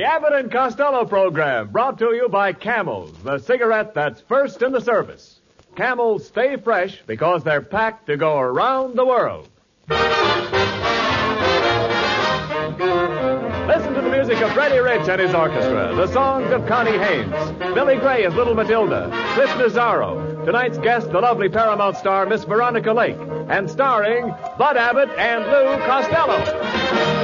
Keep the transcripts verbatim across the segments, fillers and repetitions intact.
Abbott and Costello program brought to you by Camels, the cigarette that's first in the service. Camels stay fresh because they're packed to go around the world. Listen to the music of Freddie Rich and his orchestra, the songs of Connie Haynes, Billy Gray as Little Matilda, Cliff Nazaro, tonight's guest, the lovely Paramount star Miss Veronica Lake, and starring Bud Abbott and Lou Costello.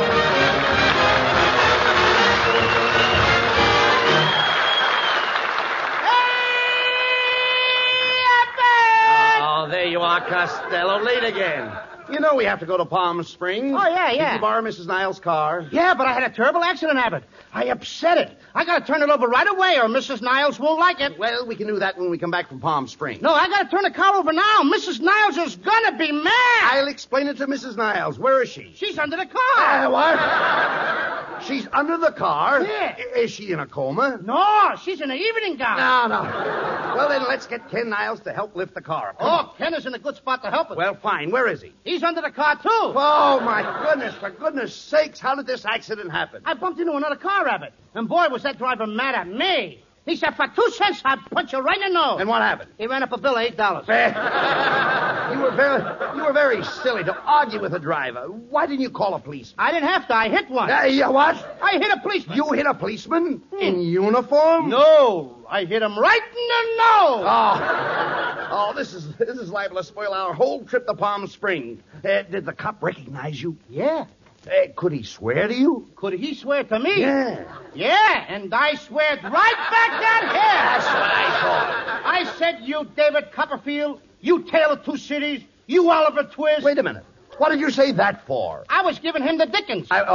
There you are, Costello. Late again. You know we have to go to Palm Springs. Oh, yeah, yeah. Did you borrow Missus Niles' car? Yeah, but I had a terrible accident, Abbott. I upset it. I gotta turn it over right away or Missus Niles won't like it. Well, we can do that when we come back from Palm Springs. No, I gotta turn the car over now. Missus Niles is gonna be mad. I'll explain it to Missus Niles. Where is she? She's under the car. Uh, what? She's under the car? Yeah. Is she in a coma? No, she's in an evening gown. No, no. Well, then let's get Ken Niles to help lift the car. Come Oh, on. Ken is in a good spot to help us. Well, fine. Where is he? He's under the car, too. Oh, my goodness. For goodness sakes, how did this accident happen? I bumped into another car, Abbott. And boy, was that driver mad at me. He said, for two cents, I'd punch you right in the nose. And what happened? He ran up a bill of eight dollars. You were very, you were very silly to argue with a driver. Why didn't you call a police? I didn't have to. I hit one. Uh, you what? I hit a policeman. You hit a policeman in uniform? No, I hit him right in the nose. Oh, oh, this is this is liable to spoil our whole trip to Palm Springs. Uh, did the cop recognize you? Yeah. Uh, could he swear to you? Could he swear to me? Yeah. Yeah, and I swear right back at him. That's what I thought. I said, you David Copperfield, you Tale of Two Cities, you Oliver Twist. Wait a minute. What did you say that for? I was giving him the Dickens. I,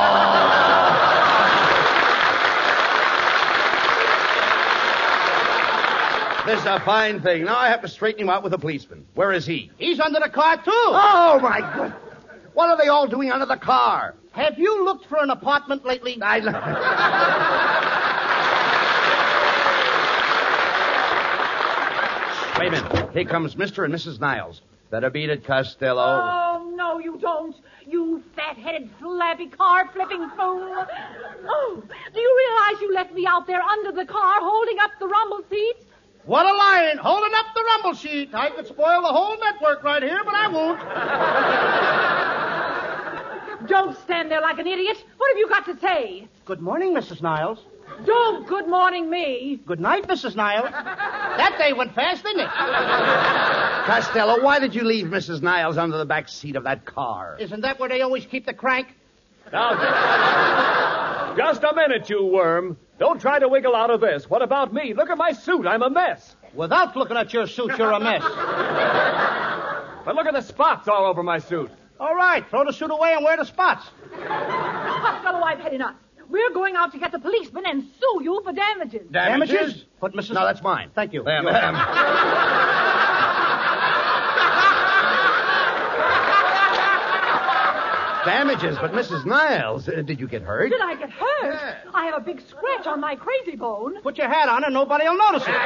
oh. This is a fine thing. Now I have to straighten him out with a policeman. Where is he? He's under the car, too. Oh, my God. What are they all doing under the car? Have you looked for an apartment lately? I... Wait a minute. Here comes Mister and Missus Niles. Better beat it, Costello. Oh, no, you don't. You fat-headed, flabby, car-flipping fool. Oh, do you realize you left me out there under the car holding up the rumble seat? What a line, holding up the rumble sheet. I could spoil the whole network right here, but I won't. Don't stand there like an idiot. What have you got to say? Good morning, Missus Niles. Don't good morning me. Good night, Missus Niles. That day went fast, didn't it? Costello, why did you leave Missus Niles under the back seat of that car? Isn't that where they always keep the crank? Now, just a minute, you worm. Don't try to wiggle out of this. What about me? Look at my suit. I'm a mess. Without looking at your suit, you're a mess. But look at the spots all over my suit. All right, throw the suit away and wear the spots. Costello, I've had enough. We're going out to get the policeman and sue you for damages. Damages? But Missus No, that's mine. Thank you. Um, You're- um, Damages, but Missus Niles, uh, did you get hurt? Did I get hurt? Yeah. I have a big scratch on my crazy bone. Put your hat on and nobody will notice it.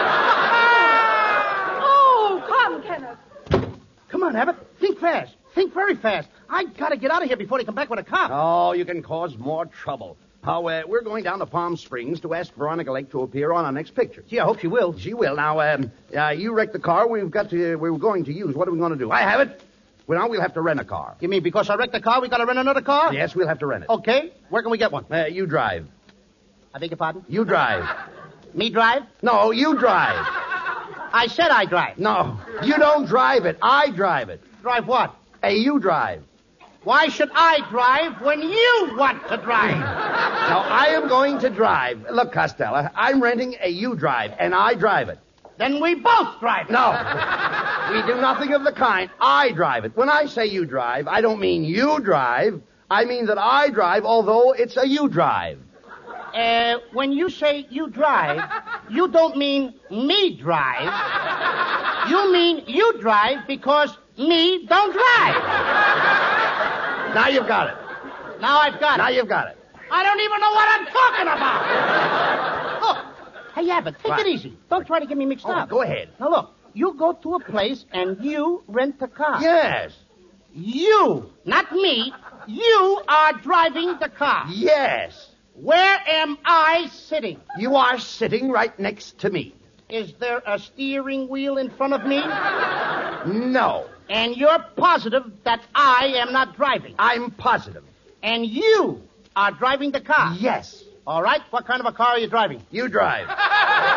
Oh, come, Kenneth. Come on, Abbott. Think fast. Think very fast. I gotta get out of here before they come back with a cop. Oh, you can cause more trouble. How, uh, we're going down to Palm Springs to ask Veronica Lake to appear on our next picture. Gee, I hope she will. She will. Now, um, uh, you wrecked the car we've got to, uh, we were going to use. What are we going to do? I have it. Well, now we'll have to rent a car. You mean because I wrecked the car, we gotta rent another car? Yes, we'll have to rent it. Okay. Where can we get one? Uh, you drive. I beg your pardon? You drive. Me drive? No, you drive. I said I drive. No, you don't drive it. I drive it. Drive what? Hey, you drive. Why should I drive when you want to drive? Now, I am going to drive. Look, Costello, I'm renting a you drive, and I drive it. Then we both drive. No, we do nothing of the kind. I drive it. When I say you drive, I don't mean you drive. I mean that I drive, although it's a you drive. Uh, when you say you drive, you don't mean me drive. You mean you drive because me don't drive. Now you've got it. Now I've got Now it. you've got it. I don't even know what I'm talking about. Look, hey, Abbott, take What? it easy. Don't try to get me mixed Oh, up. go ahead. Now, look, you go to a place and you rent a car. Yes. You, not me, you are driving the car. Yes. Where am I sitting? You are sitting right next to me. Is there a steering wheel in front of me? No. And you're positive that I am not driving? I'm positive. And you are driving the car? Yes. All right. What kind of a car are you driving? You drive. All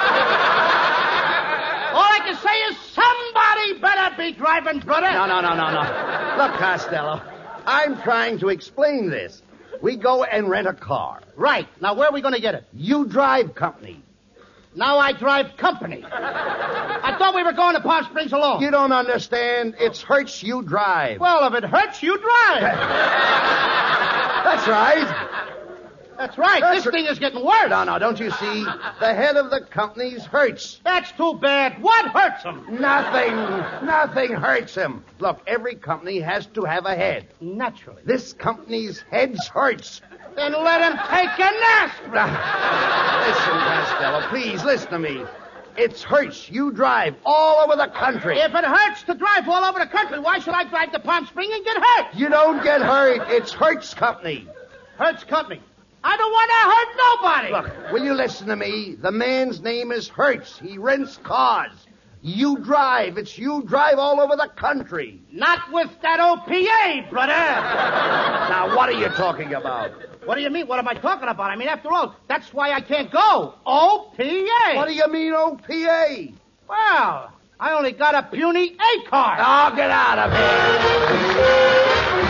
I can say is somebody better be driving, brother. No, no, no, no, no. Look, Costello, I'm trying to explain this. We go and rent a car. Right. Now, where are we going to get it? You drive company. Now I drive company. I thought we were going to Palm Springs alone. You don't understand. It's Hertz you drive. Well, if it hurts, you drive. That's right. That's right. That's this r- thing is getting worse. No, no, don't you see? The head of the company's Hertz. That's too bad. What hurts him? Nothing. Nothing hurts him. Look, every company has to have a head. Naturally. This company's head's Hertz. Then let him take a nap. Listen, Costello, please listen to me. It's Hertz. You drive all over the country. If it hurts to drive all over the country, why should I drive to Palm Springs and get hurt? You don't get hurt. It's Hertz Company. Hertz Company. I don't want to hurt nobody. Look, will you listen to me? The man's name is Hertz. He rents cars. You drive. It's you drive all over the country. Not with that O P A, brother. Now, what are you talking about? What do you mean? What am I talking about? I mean, after all, that's why I can't go. O P A. What do you mean, O P A? Well, I only got a puny A card. Oh, get out of here.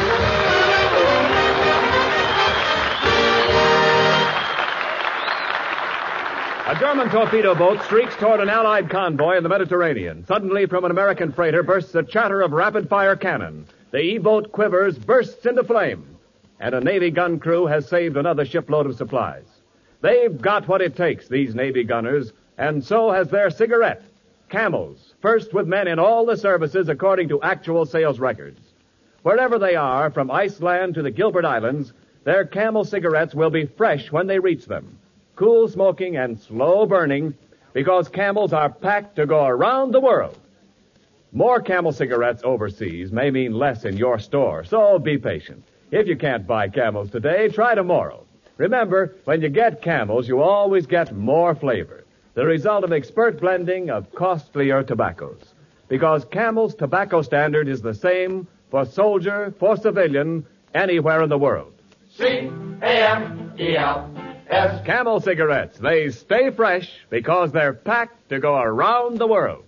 A German torpedo boat streaks toward an Allied convoy in the Mediterranean. Suddenly, from an American freighter bursts a chatter of rapid-fire cannon. The E-boat quivers, bursts into flame. And a Navy gun crew has saved another shipload of supplies. They've got what it takes, these Navy gunners, and so has their cigarette. Camels, first with men in all the services according to actual sales records. Wherever they are, from Iceland to the Gilbert Islands, their Camel cigarettes will be fresh when they reach them. Cool smoking and slow burning, because Camels are packed to go around the world. More Camel cigarettes overseas may mean less in your store, so be patient. If you can't buy Camels today, try tomorrow. Remember, when you get Camels, you always get more flavor, the result of expert blending of costlier tobaccos. Because Camel's tobacco standard is the same for soldier, for civilian, anywhere in the world. C A M E L S. Camel cigarettes, they stay fresh because they're packed to go around the world.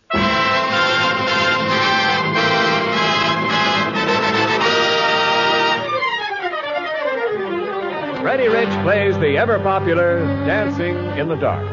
Freddie Rich plays the ever-popular Dancing in the Dark.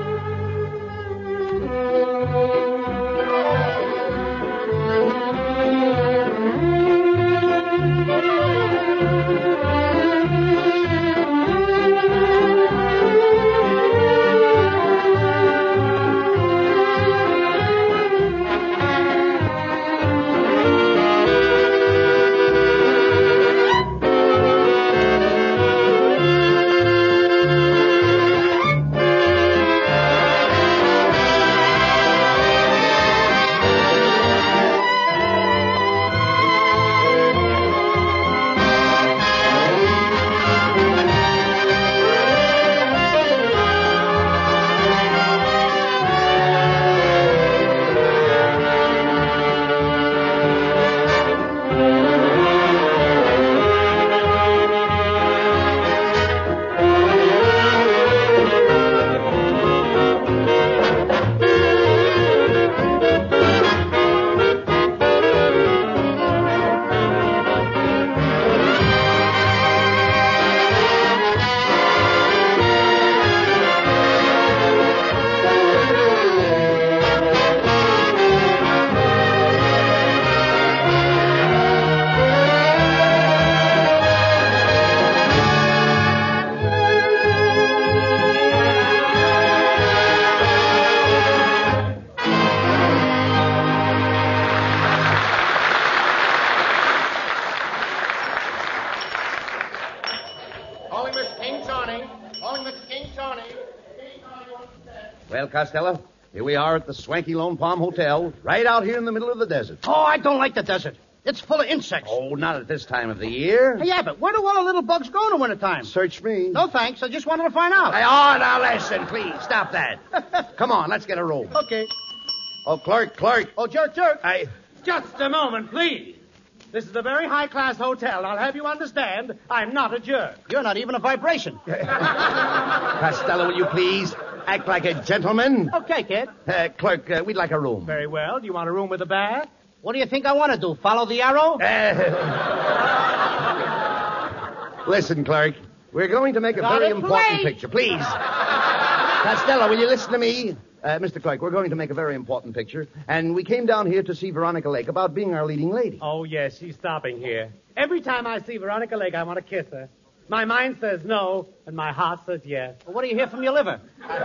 Well, Costello, here we are at the swanky Lone Palm Hotel, right out here in the middle of the desert. Oh, I don't like the desert. It's full of insects. Oh, not at this time of the year. Hey, Abbott, where do all the little bugs go in the wintertime? Search me. No, thanks. I just wanted to find out. Hey, oh, now listen, please. Stop that. Come on, let's get a room. Okay. Oh, clerk, clerk. Oh, jerk, jerk. I... Just a moment, please. This is a very high-class hotel. I'll have you understand, I'm not a jerk. You're not even a vibration. Costello, will you please act like a gentleman? Okay, kid. Uh, clerk, uh, we'd like a room. Very well. Do you want a room with a bath? What do you think I want to do? Follow the arrow? Uh... Listen, clerk. We're going to make a Got very it, important play. picture. Please. Costello, will you listen to me? Uh, Mister Clerk, we're going to make a very important picture, and we came down here to see Veronica Lake about being our leading lady. Oh, yes, she's stopping here. Every time I see Veronica Lake, I want to kiss her. My mind says no, and my heart says yes. Well, what do you hear from your liver?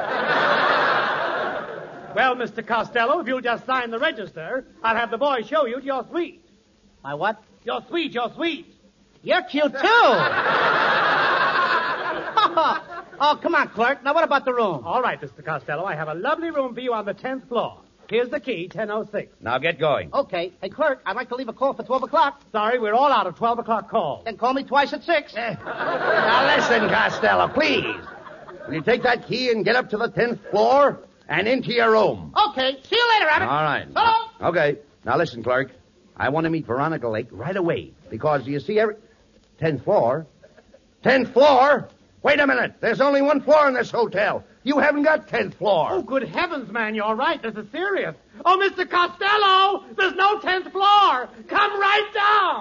Well, Mister Costello, if you'll just sign the register, I'll have the boy show you to your suite. My what? Your suite, your suite. You're cute, too. Oh, come on, clerk. Now, what about the room? All right, Mister Costello, I have a lovely room for you on the tenth floor. Here's the key, ten oh six. Now get going. Okay. Hey, clerk, I'd like to leave a call for twelve o'clock. Sorry, we're all out of twelve o'clock calls. Then call me twice at six. Now listen, Costello, please. Will you take that key and get up to the tenth floor and into your room? Okay. See you later, Abbott. All right. Hello. Okay. Now listen, clerk. I want to meet Veronica Lake right away because you see every... Tenth floor? Tenth floor? Wait a minute. There's only one floor in this hotel. You haven't got tenth floor. Oh, good heavens, man, you're right. This is serious. Oh, Mister Costello, there's no tenth floor. Come right down.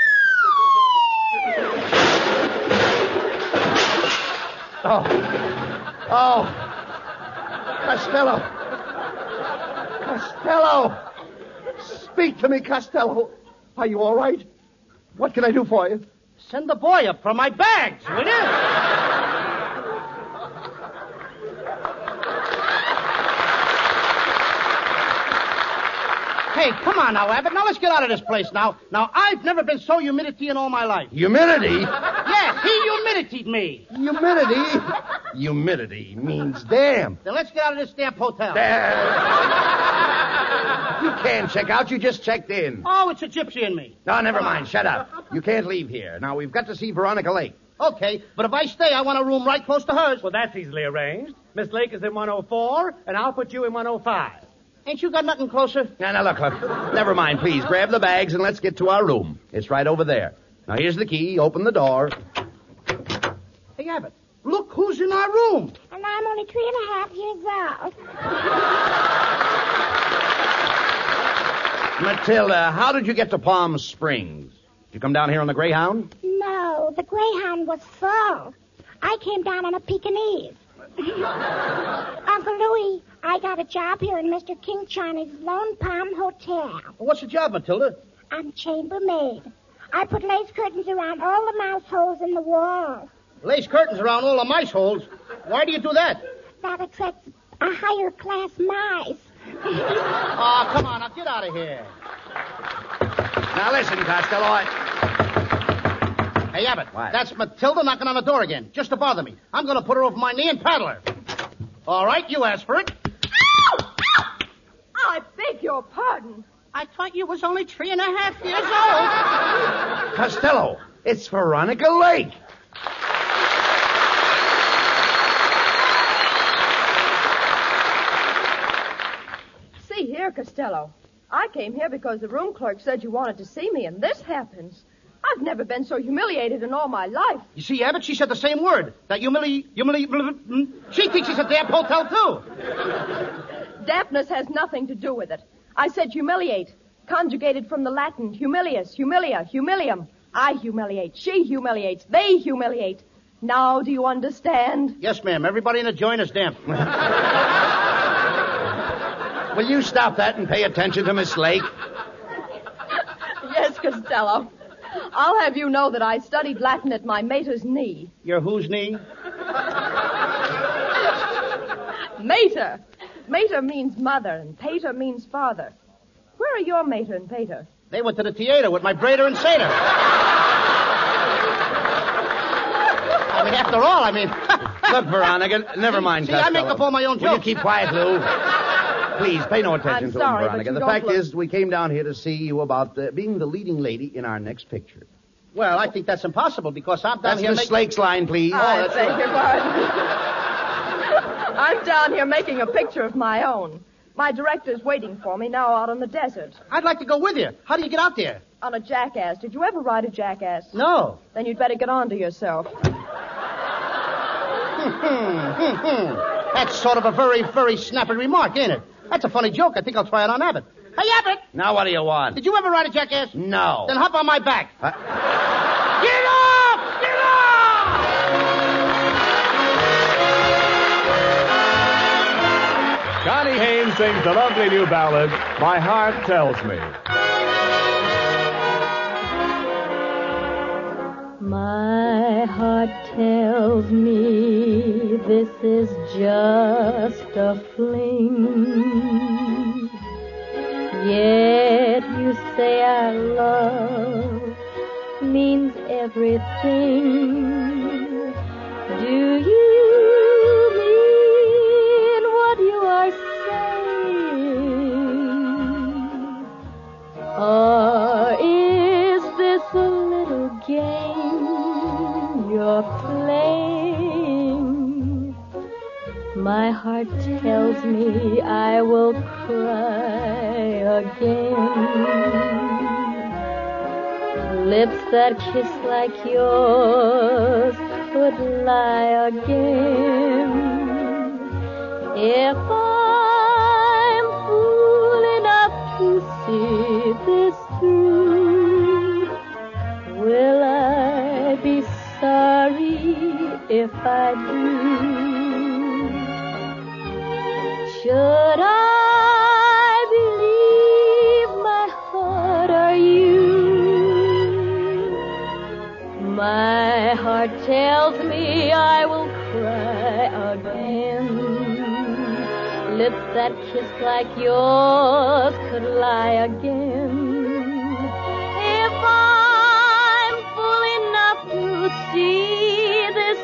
Oh. Oh. Costello. Costello. Speak to me, Costello. Are you all right? What can I do for you? Send the boy up for my bags, will you? Hey, come on now, Abbott. Now let's get out of this place now. Now, I've never been so humidity in all my life. Humidity? Yes, he humiditied me. Humidity? Humidity means damn. Then let's get out of this damn hotel. You can't check out. You just checked in. Oh, it's a gypsy in me. No, never mind. Shut up. You can't leave here. Now, we've got to see Veronica Lake. Okay, but if I stay, I want a room right close to hers. Well, that's easily arranged. Miss Lake is in one oh four, and I'll put you in one oh five. Ain't you got nothing closer? Now, now, look, look. Never mind, please. Grab the bags and let's get to our room. It's right over there. Now, here's the key. Open the door. Hey, Abbott, look who's in our room. And I'm only three and a half years old. Matilda, how did you get to Palm Springs? Did you come down here on the Greyhound? No, the Greyhound was full. I came down on a Pekingese. Uncle Louie, I got a job here in Mister King Charney's Lone Palm Hotel. Well, what's the job, Matilda? I'm chambermaid. I put lace curtains around all the mouse holes in the wall. Lace curtains around all the mice holes. Why do you do that? That attracts a higher class mice. Oh, come on, now get out of here. Now, listen, Costello, I... Hey, Abbott, What? that's Matilda knocking on the door again, just to bother me. I'm going to put her over my knee and paddle her. All right, you asked for it. Ow! Ow! I beg your pardon. I thought you was only three and a half years old. Costello, it's Veronica Lake. See here, Costello. I came here because the room clerk said you wanted to see me, and this happens. I've never been so humiliated in all my life. You see, Abbott, she said the same word. That humili... humili... She thinks it's a damn hotel, too. Dampness has nothing to do with it. I said humiliate, conjugated from the Latin humilius, humilia, humilium. I humiliate, she humiliates, they humiliate. Now do you understand? Yes, ma'am. Everybody in the joint is damp. Will you stop that and pay attention to Miss Lake? Yes, Costello. I'll have you know that I studied Latin at my mater's knee. Your whose knee? Mater. Mater means mother, and pater means father. Where are your mater and pater? They went to the theater with my braider and satyr. I mean, after all, I mean... Look, Veronica, never mind, See, Costello. I make up all my own Will you jokes. keep quiet, Lou? Please, pay no attention I'm to sorry, him, but Veronica. you The don't fact look- is, we came down here to see you about uh, being the leading lady in our next picture. Well, I think that's impossible because I'm down That's here Miss making... Slake's line, please. I beg your pardon. I'm down here making a picture of my own. My director's waiting for me now out on the desert. I'd like to go with you. How do you get out there? On a jackass. Did you ever ride a jackass? No. Then you'd better get on to yourself. That's sort of a very, very snappy remark, ain't it? That's a funny joke. I think I'll try it on Abbott. Hey, Abbott! Now what do you want? Did you ever ride a jackass? No. Then hop on my back. Uh, Get off! Get off! Connie Haynes sings the lovely new ballad, My Heart Tells Me. My heart tells me this is just a fling. Yet you say our love means everything. Do you mean what you are saying? Or is this a little game you're playing? My heart tells me I will cry again. Lips that kiss like yours could lie again. If I'm fool enough to see this through, will I be sorry if I do? Should I believe my heart or you? My heart tells me I will cry again. Lips that kiss like yours could lie again. If I'm fool enough to see this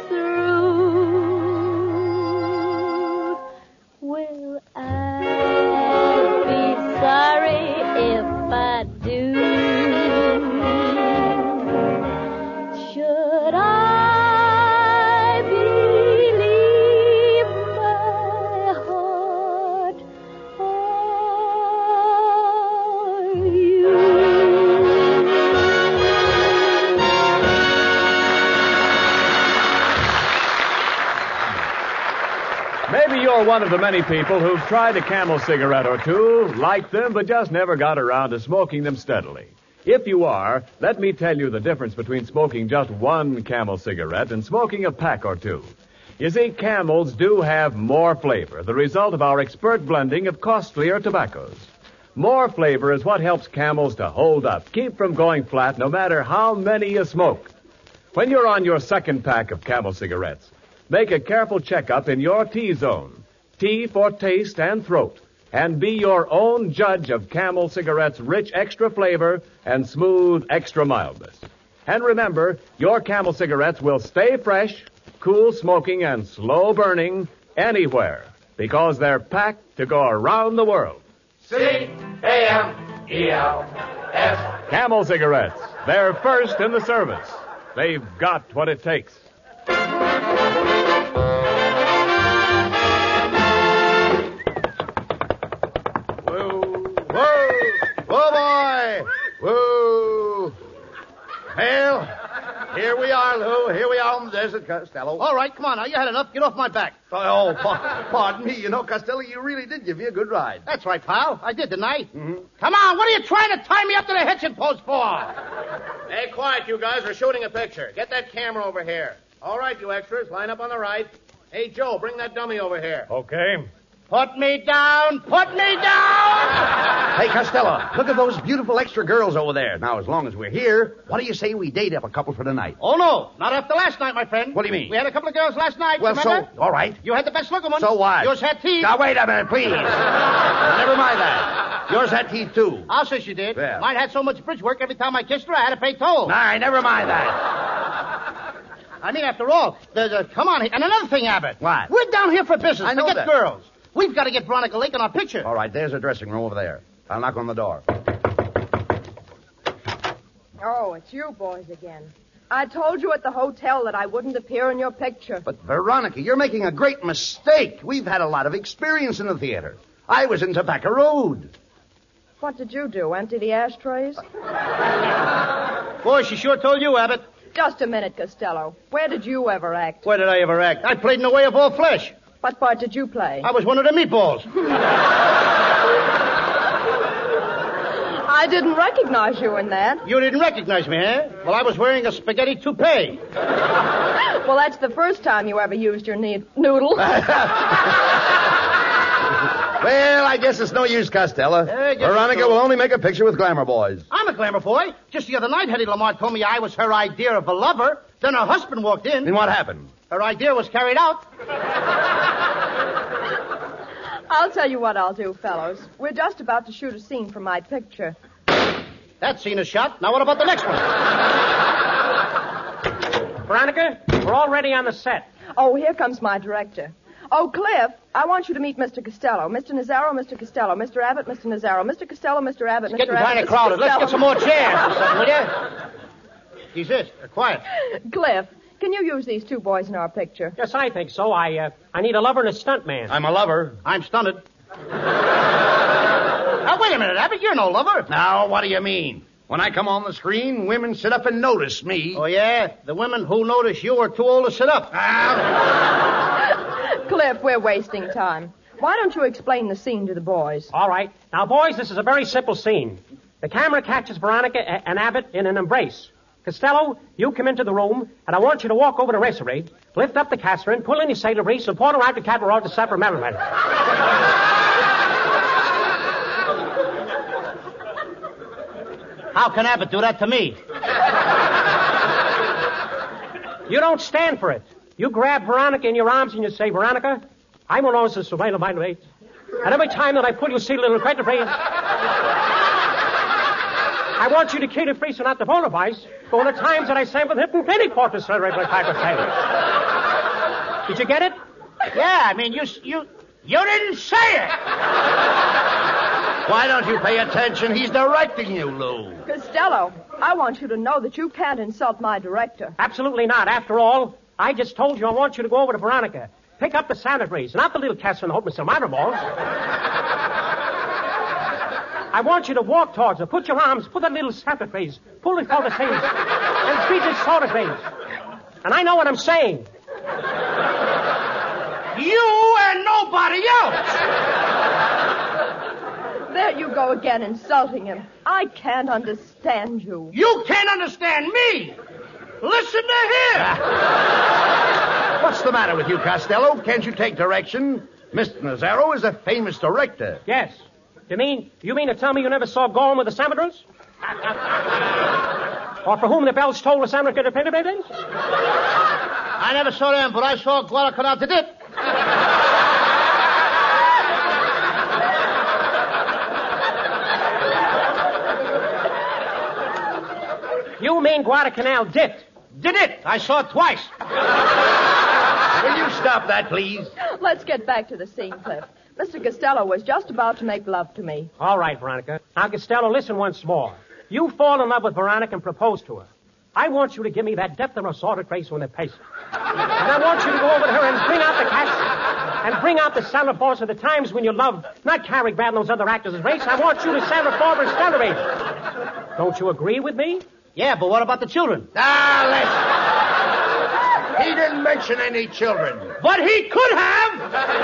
through, will I be sorry if I do? Should I believe my heart or you? Maybe you're one of the many people who've tried a Camel cigarette or two, liked them, but just never got around to smoking them steadily. If you are, let me tell you the difference between smoking just one Camel cigarette and smoking a pack or two. You see, Camels do have more flavor, the result of our expert blending of costlier tobaccos. More flavor is what helps Camels to hold up, keep from going flat no matter how many you smoke. When you're on your second pack of Camel cigarettes, make a careful checkup in your T-zone. T for taste and throat. And be your own judge of Camel cigarettes' rich extra flavor and smooth extra mildness. And remember, your Camel cigarettes will stay fresh, cool smoking, and slow burning anywhere because they're packed to go around the world. C A M E L S. Camel cigarettes. They're first in the service. They've got what it takes. Whoa! Well, here we are, Lou. Here we are on the desert, Costello. All right, come on now. You had enough. Get off my back. Oh, pa- pardon me. You know, Costello, you really did give me a good ride. That's right, pal. I did, didn't I? Mm-hmm. Come on. What are you trying to tie me up to the hitching post for? Hey, quiet, you guys. We're shooting a picture. Get that camera over here. All right, you extras. Line up on the right. Hey, Joe, bring that dummy over here. Okay. Put me down! Put me down! Hey, Costello, look at those beautiful extra girls over there. Now, as long as we're here, what do you say we date up a couple for tonight? Oh, no. Not after last night, my friend. What do you mean? We had a couple of girls last night, Well, remember? so, all right. You had the best looking one. So what? Yours had teeth. Now, wait a minute, please. Never mind that. Yours had teeth, too. I'll say she did. Yeah. Mine had so much bridge work, every time I kissed her, I had to pay toll. Nah, never mind that. I mean, after all, there's a... Come on. And another thing, Abbott. What? We're down here for business. I know Forget that. girls. We've got to get Veronica Lake in our picture. All right, there's a dressing room over there. I'll knock on the door. Oh, it's you boys again. I told you at the hotel that I wouldn't appear in your picture. But, Veronica, you're making a great mistake. We've had a lot of experience in the theater. I was in Tobacco Road. What did you do, empty the ashtrays? Boy, she sure told you, Abbott. Just a minute, Costello. Where did you ever act? Where did I ever act? I played in The Way of All Flesh. What part did you play? I was one of the meatballs. I didn't recognize you in that. You didn't recognize me, eh? Well, I was wearing a spaghetti toupee. Well, that's the first time you ever used your ne- noodle. Well, I guess it's no use, Costello. Uh, Veronica will only make a picture with glamour boys. I'm a glamour boy. Just the other night, Hetty Lamar told me I was her idea of a lover. Then her husband walked in. And what happened? Her idea was carried out. I'll tell you what I'll do, fellows. We're just about to shoot a scene for my picture. That scene is shot. Now what about the next one? Veronica, we're already on the set. Oh, here comes my director. Oh, Cliff, I want you to meet Mister Costello. Mister Nazaro, Mister Costello. Mister Abbott, Mister Nazaro. Mister Costello, Mister Abbott, It's Mister getting Abbott. kind of crowded. Let's get some more chairs or something, will you? Jesus, uh, quiet. Cliff, can you use these two boys in our picture? Yes, I think so. I uh, I need a lover and a stunt man. I'm a lover. I'm stunted. Now, wait a minute, Abbott. You're no lover. Now, what do you mean? When I come on the screen, women sit up and notice me. Oh, yeah? The women who notice you are too old to sit up. Cliff, we're wasting time. Why don't you explain the scene to the boys? All right. Now, boys, this is a very simple scene. The camera catches Veronica a- and Abbott in an embrace. Costello, you come into the room, and I want you to walk over to Racerade, lift up the Catherine, pull in your sailor breeze, and point her out to Cattle to supper merriment. How can Abbott do that to me? You don't stand for it. You grab Veronica in your arms and you say, Veronica, I'm an officer, so my mind rate. And every time that I pull you see a little credit phrase, I want you to kill the priest and not the volatilize. But when the times that I sang with him, penny quarters celebrate my type of thing. Did you get it? Yeah, I mean, you you you didn't say it. Why don't you pay attention? He's directing you, Lou. Costello, I want you to know that you can't insult my director. Absolutely not. After all, I just told you I want you to go over to Veronica. Pick up the Santa breeze, not the little Catherine and hope Mister Minor balls. I want you to walk towards her. Put your arms, put that little Santa breeze, pull it for the things, and squeeze it sort of things. And I know what I'm saying. You and nobody else. There you go again, insulting him. I can't understand you. You can't understand me. Listen to him. What's the matter with you, Costello? Can't you take direction? Mister Nazaro is a famous director. Yes. You mean you mean to tell me you never saw Gorham with the Salvadors? Or for whom the bells toll the Salvador could have painted babies? I never saw them, but I saw Guadalcanal to dip. You mean Guadalcanal dipped? Did it? I saw it twice. Will you stop that, please? Let's get back to the scene, Cliff. Mister Costello was just about to make love to me. All right, Veronica. Now, Costello, listen once more. You fall in love with Veronica and propose to her. I want you to give me that depth and assorted grace when they pace. And I want you to go over to her and bring out the cast and bring out the Santa Force of the times when you love not Cary Grant and those other actors' race. I want you to Santa Barbara celebrate. Don't you agree with me? Yeah, but what about the children? Ah, listen. He didn't mention any children. But he could have.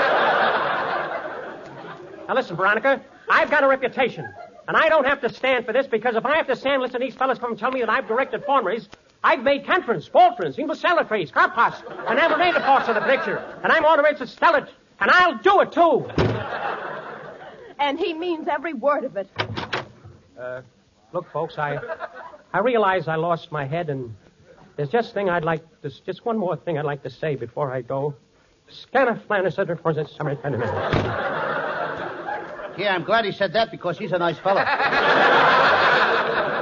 Now listen, Veronica, I've got a reputation. And I don't have to stand for this because if I have to stand, listen, these fellas come and tell me that I've directed formeries. I've made Cantrons, Boltrons, English Celatries, Carpas, and Amarena parts of the picture. And I'm authorized to spell it. And I'll do it, too. And he means every word of it. Uh, look, folks, I I realize I lost my head, and there's just thing I'd like to, just one more thing I'd like to say before I go. Scanaflanus for the summer minutes. Yeah, I'm glad he said that because he's a nice fellow.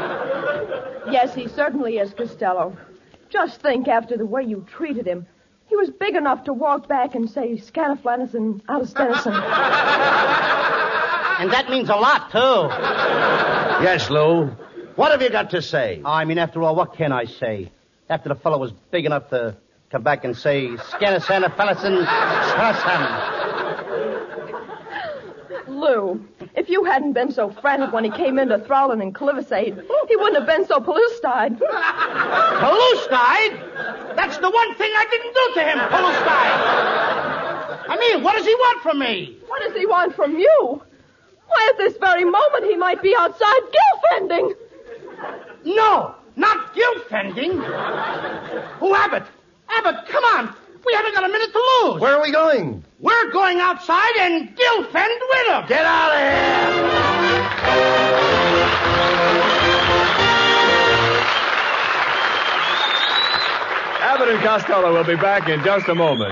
Yes, he certainly is, Costello. Just think, after the way you treated him, he He was big enough to walk back and say Scanaflanison out of Stenison. And that means a lot, too. Yes, Lou. What have you got to say? I mean, after all, what can I say? After the fellow was big enough to come back and say Scanaflanison. Lou, if you hadn't been so frantic when he came into Thrallin and Clivisade, he wouldn't have been so pellucid. Pellucid? That's the one thing I didn't do to him, pellucid. I mean, what does he want from me? What does he want from you? Why, at this very moment, he might be outside guilt-fending. No, not guilt-fending. Who, Abbott? Abbott, come on. We haven't got a minute to lose. Where are we going? We're going outside and guilt-fend with him. Get out of here! Abbott and Costello will be back in just a moment.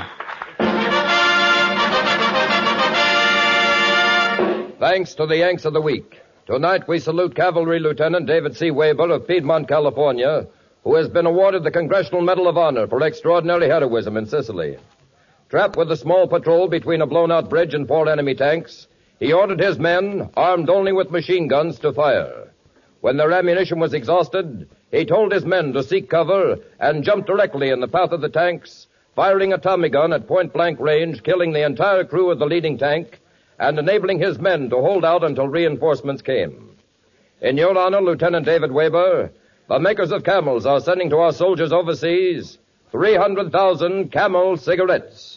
Thanks to the Yanks of the Week. Tonight we salute Cavalry Lieutenant David C. Weber of Piedmont, California, who has been awarded the Congressional Medal of Honor for extraordinary heroism in Sicily. Trapped with a small patrol between a blown-out bridge and four enemy tanks, he ordered his men, armed only with machine guns, to fire. When their ammunition was exhausted, he told his men to seek cover and jump directly in the path of the tanks, firing a Tommy gun at point-blank range, killing the entire crew of the leading tank, and enabling his men to hold out until reinforcements came. In your honor, Lieutenant David Weber, the makers of Camels are sending to our soldiers overseas three hundred thousand Camel cigarettes.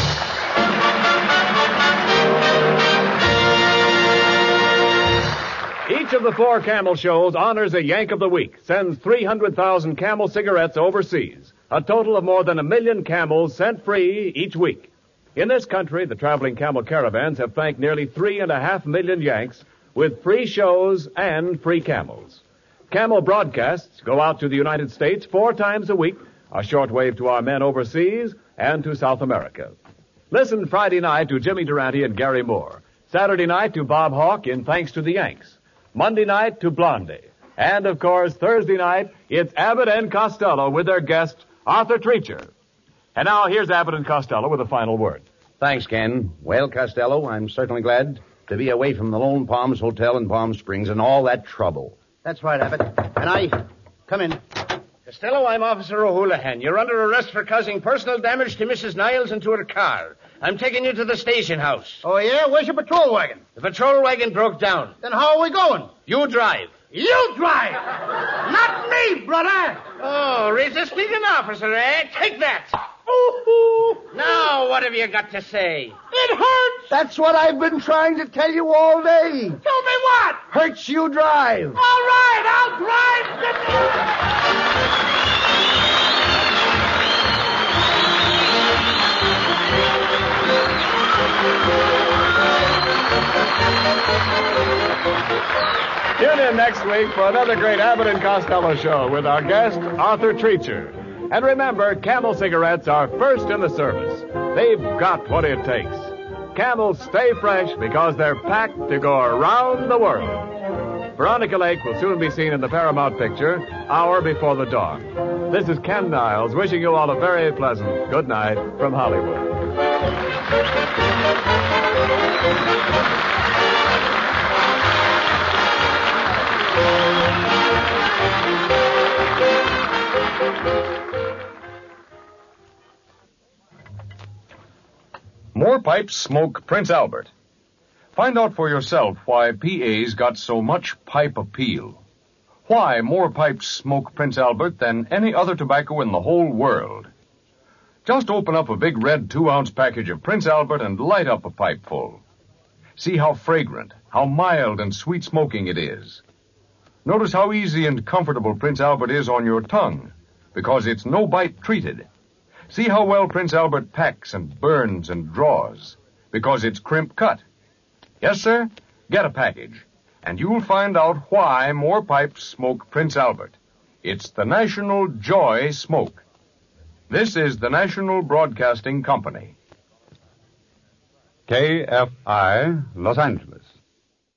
Each of the four Camel shows honors a Yank of the Week, sends three hundred thousand Camel cigarettes overseas, a total of more than a million Camels sent free each week. In this country, the traveling Camel caravans have thanked nearly three and a half million Yanks with free shows and free Camels. Camel broadcasts go out to the United States four times a week, a shortwave to our men overseas and to South America. Listen Friday night to Jimmy Durante and Gary Moore. Saturday night to Bob Hawke in Thanks to the Yanks. Monday night to Blondie. And, of course, Thursday night, it's Abbott and Costello with their guest, Arthur Treacher. And now here's Abbott and Costello with a final word. Thanks, Ken. Well, Costello, I'm certainly glad to be away from the Lone Palms Hotel in Palm Springs and all that trouble. That's right, Abbott. And I... Come in. Costello, I'm Officer O'Houlihan. You're under arrest for causing personal damage to Missus Niles and to her car. I'm taking you to the station house. Oh, yeah? Where's your patrol wagon? The patrol wagon broke down. Then how are we going? You drive. You drive! Not me, brother! Oh, resisting an officer, eh? Take that! Ooh. Now, what have you got to say? It hurts! That's what I've been trying to tell you all day. Tell me what? Hurts you drive. All right, I'll drive. Tune in next week for another great Abbott and Costello show with our guest, Arthur Treacher. And remember, Camel cigarettes are first in the service. They've got what it takes. Camels stay fresh because they're packed to go around the world. Veronica Lake will soon be seen in the Paramount picture, Hour Before the Dawn. This is Ken Niles wishing you all a very pleasant good night from Hollywood. More pipes smoke Prince Albert. Find out for yourself why P A's got so much pipe appeal. Why more pipes smoke Prince Albert than any other tobacco in the whole world. Just open up a big red two-ounce package of Prince Albert and light up a pipe full. See how fragrant, how mild and sweet smoking it is. Notice how easy and comfortable Prince Albert is on your tongue, because it's no-bite treated. See how well Prince Albert packs and burns and draws, because it's crimp cut. Yes, sir, get a package, and you'll find out why more pipes smoke Prince Albert. It's the National Joy Smoke. This is the National Broadcasting Company. K F I, Los Angeles.